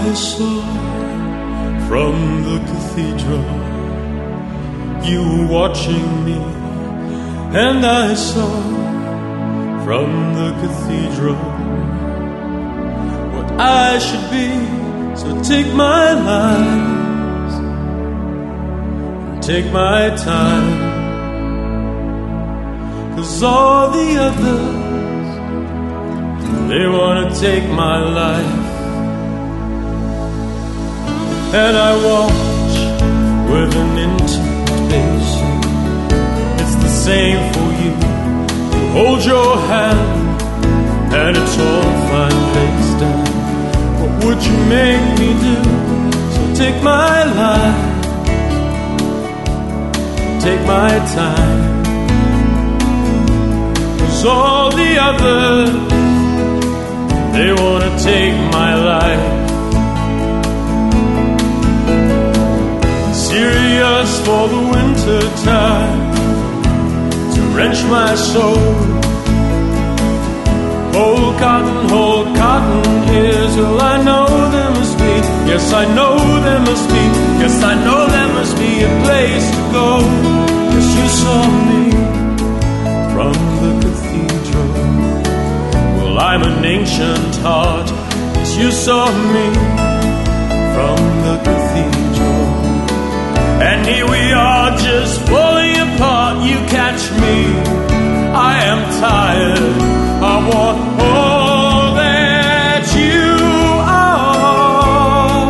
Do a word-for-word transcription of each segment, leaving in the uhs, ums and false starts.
I saw from the cathedral, you were watching me, and I saw from the cathedral what I should be. So take my life, take my time, 'cause all the others, they wanna take my life. And I watch with an intimate patient. It's the same for you. You hold your hand, and it's all fine placed down. What would you make me do? So take my life, take my time, 'cause all the others, they wanna take my life. Serious for the winter time, to wrench my soul. Hold cotton, hold cotton ears. Well, I know there must be, yes, I know there must be, yes, I know there must be a place to go. Yes, you saw me from the cathedral. Well, I'm an ancient heart. Yes, you saw me from the cathedral. And here we are just falling apart. You catch me, I am tired. I want all that you are.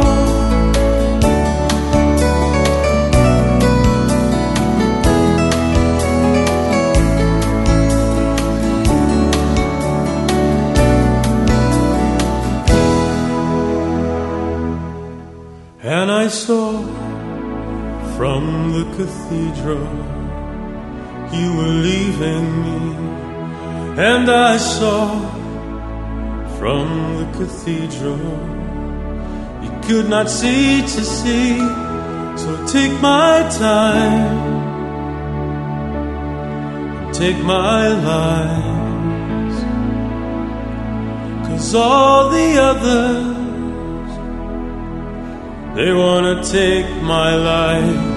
And I saw from the cathedral, you were leaving me. And I saw from the cathedral, you could not see to see. So take my time, take my life, 'cause all the others, they wanna take my life.